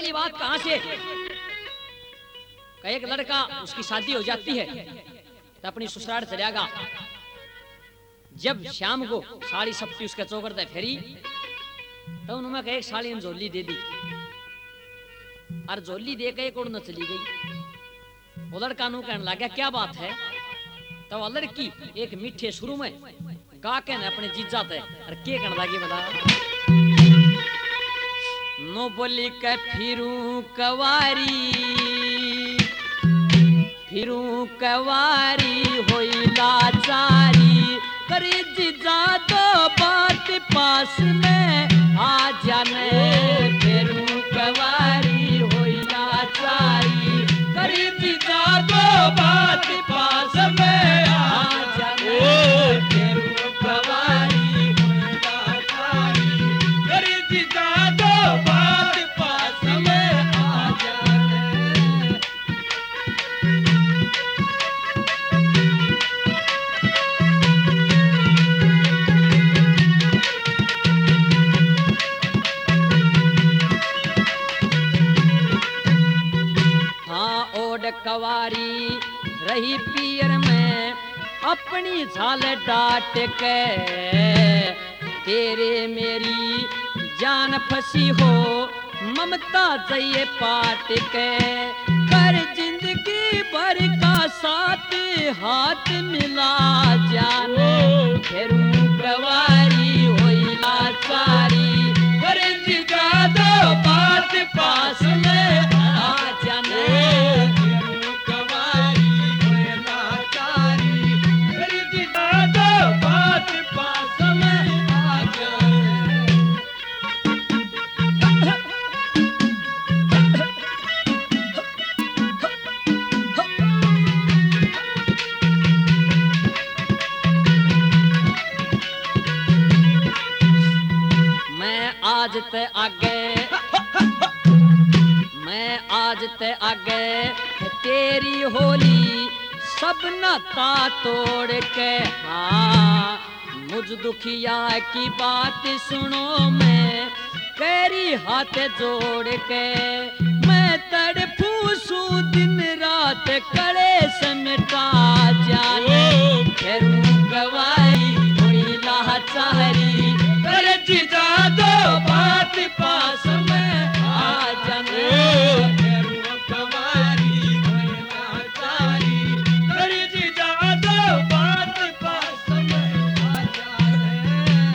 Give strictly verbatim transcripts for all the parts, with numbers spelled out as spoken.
ये बात कहां से? का एक लड़का उसकी शादी हो जाती है तो अपनी ससुराल चलेगा। जब शाम को साड़ी सप्ती उसका चौकर दे फेरी तो उन्होंने कहा एक साड़ी ने झोली दे दी और झोली दे के एक उड़ना चली गई। वो लड़का नु कहने लगा क्या बात है? तो वो लड़की एक मीठे शुरू में गा के ने अपने जीजा थे और के कहने लगी बता नो बोली के फिरू कवारी फिरू कवारी होई लाचारी करी जीजा तो बात पास में आ जाने फिरू कवारी होई लाचारी करी जीजा तो बात पास में आ जाने फिरू कवारी होई लाचारी करी जीजा तो बात पास में आ जाने। कवारी रही पियर में अपनी झाल डाट के तेरे मेरी जान फंसी हो ममता जइए पाट के कर जिंदगी भर का साथ हाथ मिला जाने फिर कवारी होई लाचारी कर जिगा दो बात पास में आ जाने। आज ते आगे मैं आज ते आगे तेरी होली सब नाता तोड़ के हाँ मुझ दुखिया की बात सुनो मैं तेरी हाथ जोड़ के मैं तड़फू सू दिन रात करे समेटा जाने फिर गवाई कोई लाचारी कर जीजा दो बात पास में आ जाने फिर कवारी होई लाचारी कर जीजा दो बात पास में आ जाने।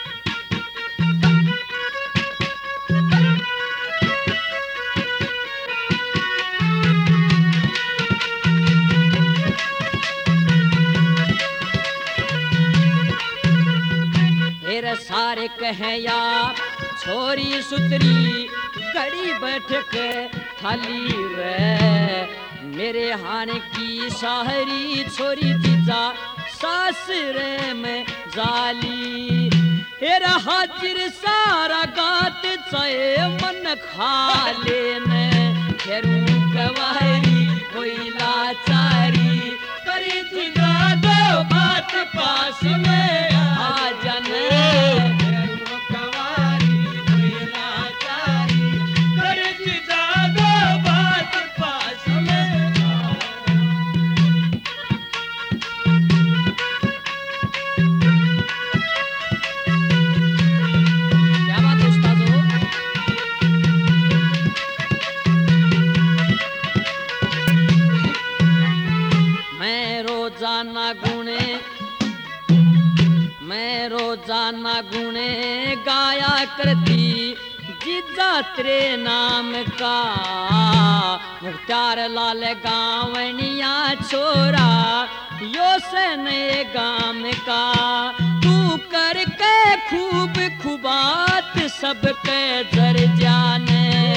फिर सारे कहे या छोरी सुतरी कड़ी बैठ के थाली रे मेरे हान की साहरी छोरी जीजा सासरे में जाली हेरा हाजिर सारा गात चाहे मन खा लेने फिर कवारी कोई लाचारी करी जीजा दो बात पास में आ जाने। मैं रोजाना गुणे गाया करती जीजा तेरे नाम का मुख्तार लाल गावनिया छोरा यो से नए गाम का तू करके खूब खुबात सबके जर जाने